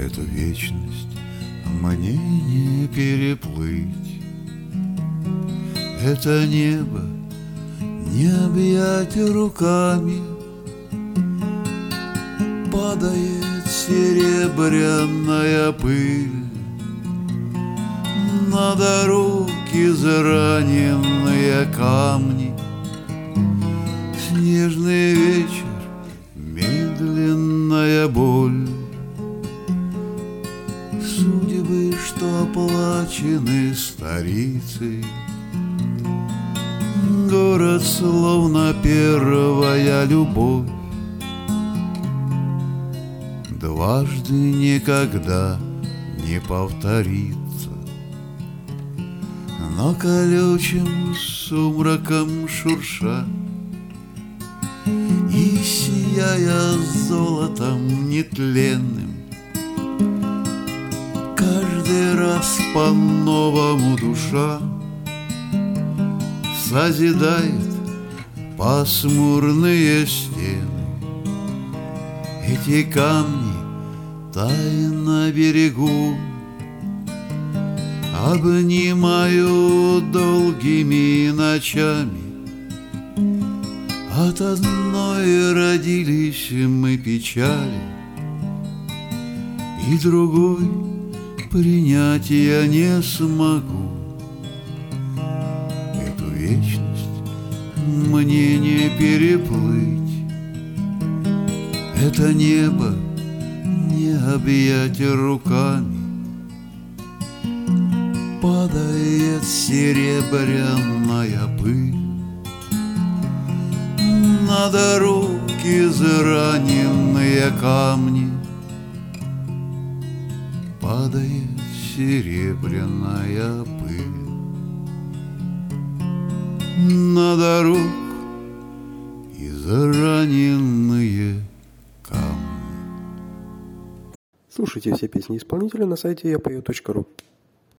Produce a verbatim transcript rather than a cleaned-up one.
Эту вечность мне не переплыть. Это небо не объять руками. Падает серебряная пыль на дороге израненные камни. Снежный вечер, медленная боль. Судьбы, что оплачены старицей. Город, словно первая любовь. Дважды никогда не повторится. Но колючим сумраком шурша и сияя золотом нетленным, каждый раз по-новому душа созидает пасмурные стены. Эти камни, тая на берегу, обнимаю долгими ночами. От одной родились мы печали, и другой принять я не смогу. Эту вечность мне не переплыть. Это небо не объять руками. Падает серебряная пыль на дороге израненные камни. Падает серебряная пыль на дорог израненные камни. Слушайте все песни исполнителя на сайте я пою точка ру.